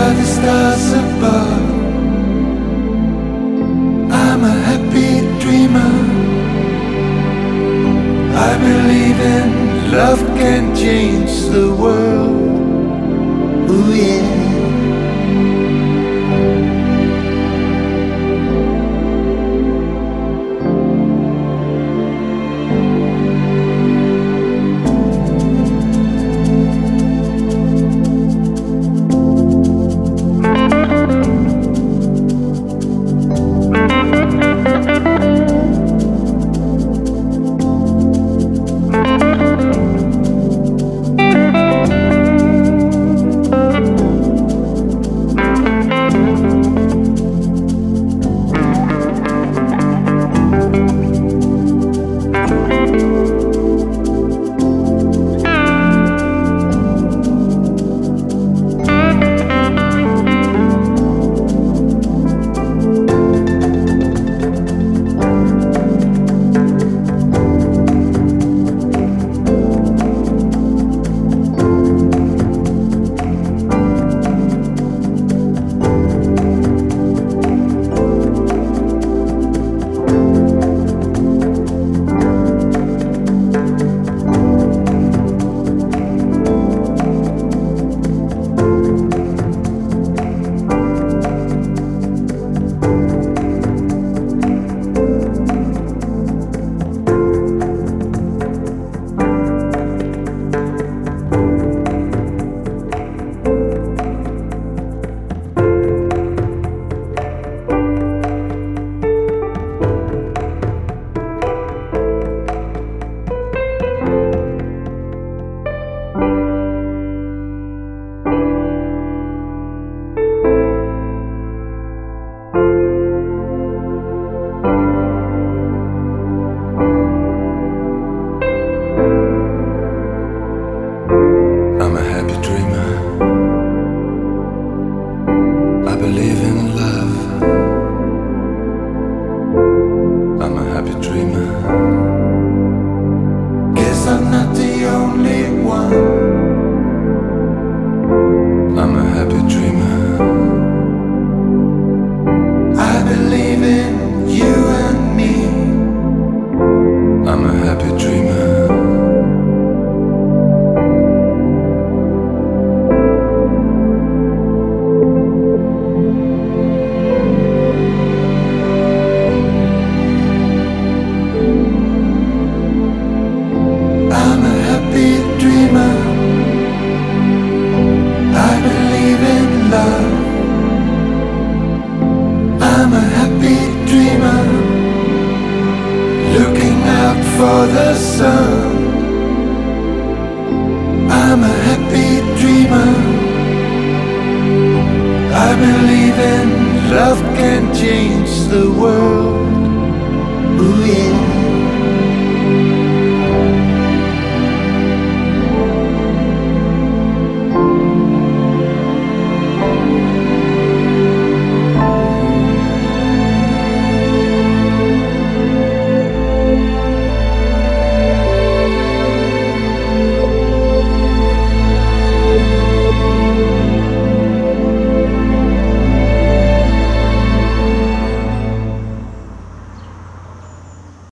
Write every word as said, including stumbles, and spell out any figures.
by the stars above. I'm a happy dreamer. I believe in love can change the world. Ooh yeah. I'm a happy dreamer. I believe in love. I'm a happy dreamer. Guess I'm not the only one. I'm a happy dreamer. I believe in you and me. I'm a happy dreamer. I'm a happy dreamer, looking out for the sun. I'm a happy dreamer. I believe in love can change the world. Ooh yeah.